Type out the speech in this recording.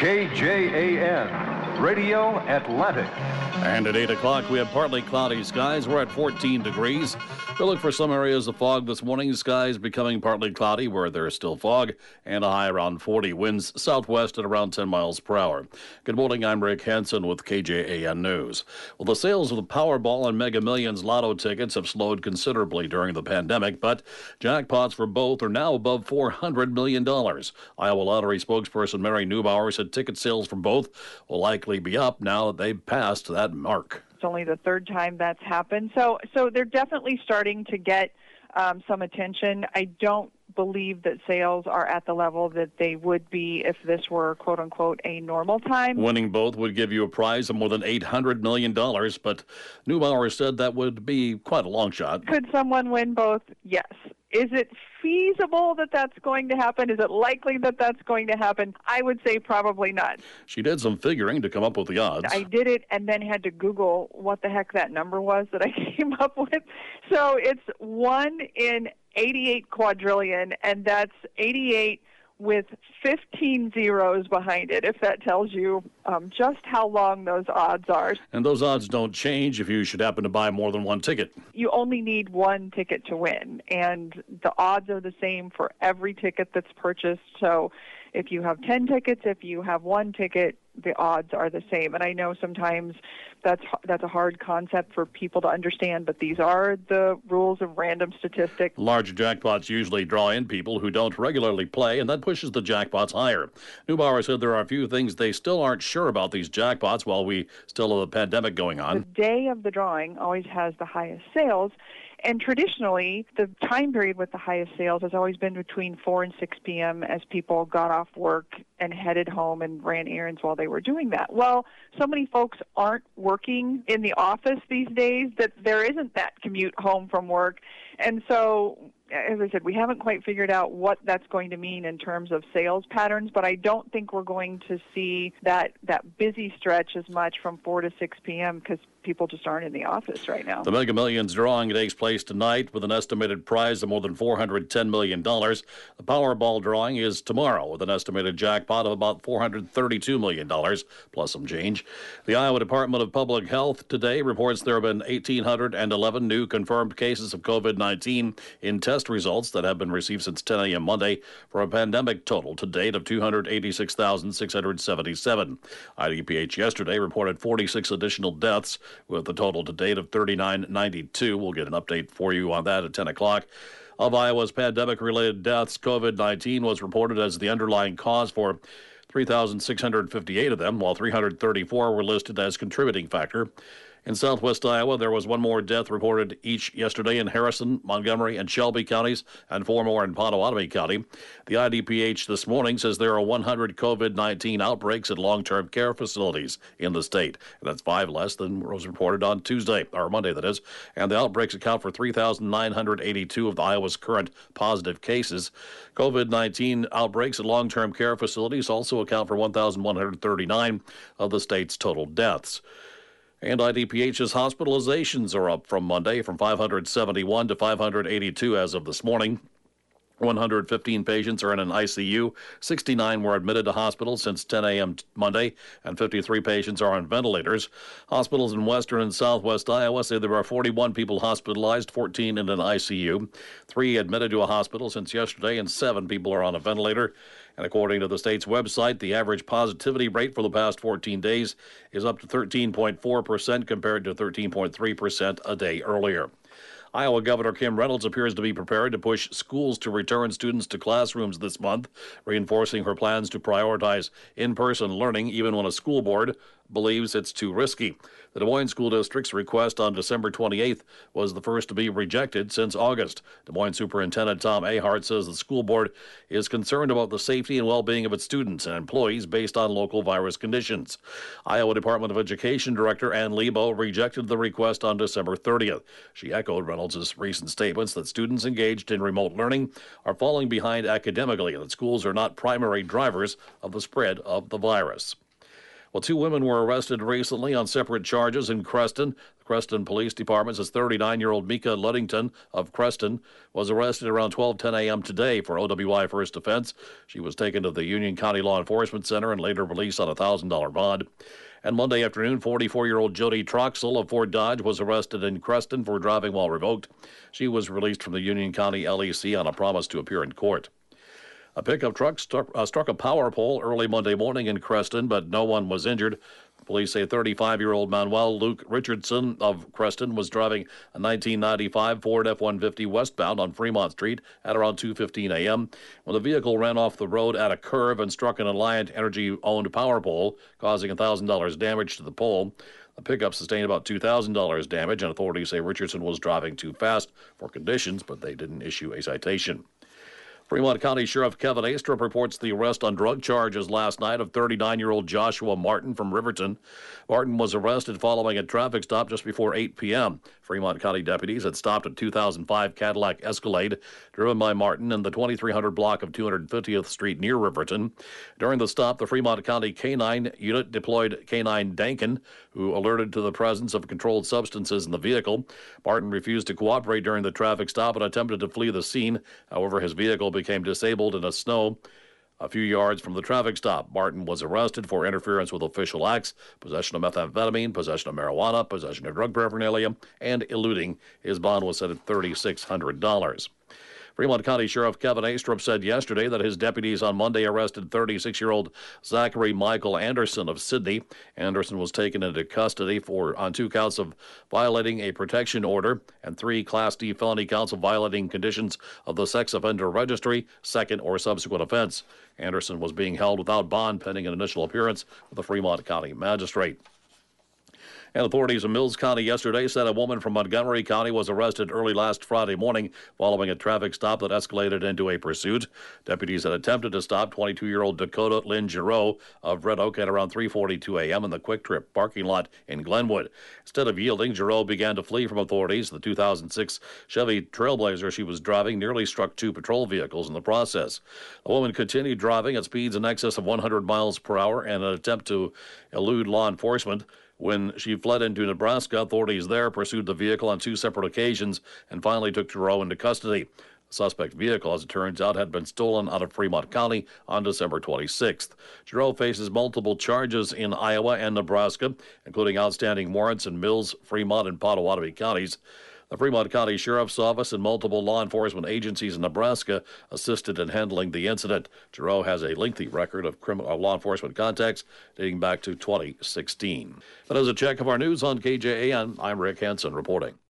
KJAN, Radio Atlantic. And at 8 o'clock, we have partly cloudy skies. We're at 14 degrees. We'll look for some areas of fog this morning. Skies becoming partly cloudy where there is still fog, and a high around 40. Winds southwest at around 10 miles per hour. Good morning, I'm Rick Hansen with KJAN News. Well, the sales of the Powerball and Mega Millions lotto tickets have slowed considerably during the pandemic, but jackpots for both are now above $400 million. Iowa Lottery spokesperson Mary Neubauer said ticket sales for both will likely be up now that they've passed that mark. It's only the third time that's happened. So they're definitely starting to get some attention. I don't believe that sales are at the level that they would be if this were, quote unquote, a normal time. Winning both would give you a prize of more than $800 million, but Neubauer said that would be quite a long shot. Could someone win both? Yes. Is it feasible that that's going to happen? Is it likely that that's going to happen? I would say probably not. She did some figuring to come up with the odds. I did it and then had to Google what the heck that number was that I came up with. So it's 1 in 88 quadrillion, and that's 88 with 15 zeros behind it, if that tells you just how long those odds are. And those odds don't change if you should happen to buy more than one ticket. You only need one ticket to win, and the odds are the same for every ticket that's purchased. So if you have 10 tickets, if you have one ticket, the odds are the same. And I know sometimes that's a hard concept for people to understand, but these are the rules of random statistics. Large jackpots usually draw in people who don't regularly play, and that pushes the jackpots higher. Neubauer said there are a few things they still aren't sure about these jackpots while we still have a pandemic going on. The day of the drawing always has the highest sales. And traditionally, the time period with the highest sales has always been between 4 and 6 p.m. as people got off work and headed home and ran errands while they were doing that. Well, so many folks aren't working in the office these days that there isn't that commute home from work. And so, as I said, we haven't quite figured out what that's going to mean in terms of sales patterns, but I don't think we're going to see that busy stretch as much from 4 to 6 p.m. because people just aren't in the office right now. The Mega Millions drawing takes place tonight with an estimated prize of more than $410 million. The Powerball drawing is tomorrow with an estimated jackpot of about $432 million, plus some change. The Iowa Department of Public Health today reports there have been 1,811 new confirmed cases of COVID-19 in test results that have been received since 10 a.m. Monday for a pandemic total to date of 286,677. IDPH yesterday reported 46 additional deaths with a total to date of 3,992. We'll get an update for you on that at 10 o'clock. Of Iowa's pandemic-related deaths, COVID-19 was reported as the underlying cause for 3,658 of them, while 334 were listed as contributing factor. In southwest Iowa, there was one more death reported each yesterday in Harrison, Montgomery, and Shelby counties, and 4 more in Pottawatomie County. The IDPH this morning says there are 100 COVID-19 outbreaks at long-term care facilities in the state. And that's 5 less than was reported on Tuesday, or Monday, that is. And the outbreaks account for 3,982 of Iowa's current positive cases. COVID-19 outbreaks at long-term care facilities also account for 1,139 of the state's total deaths. And IDPH's hospitalizations are up from Monday from 571 to 582 as of this morning. 115 patients are in an ICU. 69 were admitted to hospitals since 10 a.m. Monday, and 53 patients are on ventilators. Hospitals in western and southwest Iowa say there are 41 people hospitalized, 14 in an ICU. 3 admitted to a hospital since yesterday, and 7 people are on a ventilator. And according to the state's website, the average positivity rate for the past 14 days is up to 13.4% compared to 13.3% a day earlier. Iowa Governor Kim Reynolds appears to be prepared to push schools to return students to classrooms this month, reinforcing her plans to prioritize in-person learning even when a school board believes it's too risky. The Des Moines School District's request on December 28th was the first to be rejected since August. Des Moines Superintendent Tom Ahart says the school board is concerned about the safety and well-being of its students and employees based on local virus conditions. Iowa Department of Education Director Ann Lebo rejected the request on December 30th. She echoed Reynolds' recent statements that students engaged in remote learning are falling behind academically and that schools are not primary drivers of the spread of the virus. Well, two women were arrested recently on separate charges in Creston. The Creston Police Department says 39-year-old Mika Luddington of Creston was arrested around 12:10 a.m. today for OWI first offense. She was taken to the Union County Law Enforcement Center and later released on a $1,000 bond. And Monday afternoon, 44-year-old Jody Troxel of Fort Dodge was arrested in Creston for driving while revoked. She was released from the Union County LEC on a promise to appear in court. A pickup truck struck a power pole early Monday morning in Creston, but no one was injured. Police say 35-year-old Manuel Luke Richardson of Creston was driving a 1995 Ford F-150 westbound on Fremont Street at around 2:15 a.m. when the vehicle ran off the road at a curve and struck an Alliant Energy-owned power pole, causing $1,000 damage to the pole. The pickup sustained about $2,000 damage, and authorities say Richardson was driving too fast for conditions, but they didn't issue a citation. Fremont County Sheriff Kevin Astrup reports the arrest on drug charges last night of 39-year-old Joshua Martin from Riverton. Martin was arrested following a traffic stop just before 8 p.m. Fremont County deputies had stopped a 2005 Cadillac Escalade driven by Martin in the 2300 block of 250th Street near Riverton. During the stop, the Fremont County K-9 unit deployed K-9 Dankin, who alerted to the presence of controlled substances in the vehicle. Martin refused to cooperate during the traffic stop and attempted to flee the scene. However, his vehicle became disabled in a snow a few yards from the traffic stop. Martin was arrested for interference with official acts, possession of methamphetamine, possession of marijuana, possession of drug paraphernalia, and eluding. His bond was set at $3,600. Fremont County Sheriff Kevin Astrup said yesterday that his deputies on Monday arrested 36-year-old Zachary Michael Anderson of Sydney. Anderson was taken into custody on 2 counts of violating a protection order and 3 Class D felony counts of violating conditions of the sex offender registry, second or subsequent offense. Anderson was being held without bond pending an initial appearance with the Fremont County magistrate. And authorities in Mills County yesterday said a woman from Montgomery County was arrested early last Friday morning following a traffic stop that escalated into a pursuit. Deputies had attempted to stop 22-year-old Dakota Lynn Giroux of Red Oak at around 3:42 a.m. in the Quick Trip parking lot in Glenwood. Instead of yielding, Giroux began to flee from authorities. The 2006 Chevy Trailblazer she was driving nearly struck 2 patrol vehicles in the process. The woman continued driving at speeds in excess of 100 miles per hour in an attempt to elude law enforcement. When she fled into Nebraska, authorities there pursued the vehicle on 2 separate occasions and finally took Giroux into custody. The suspect vehicle, as it turns out, had been stolen out of Fremont County on December 26th. Giroux faces multiple charges in Iowa and Nebraska, including outstanding warrants in Mills, Fremont, and Pottawatomie counties. The Fremont County Sheriff's Office and multiple law enforcement agencies in Nebraska assisted in handling the incident. Giroux has a lengthy record of law enforcement contacts dating back to 2016. That is a check of our news on KJAN. I'm Rick Hansen reporting.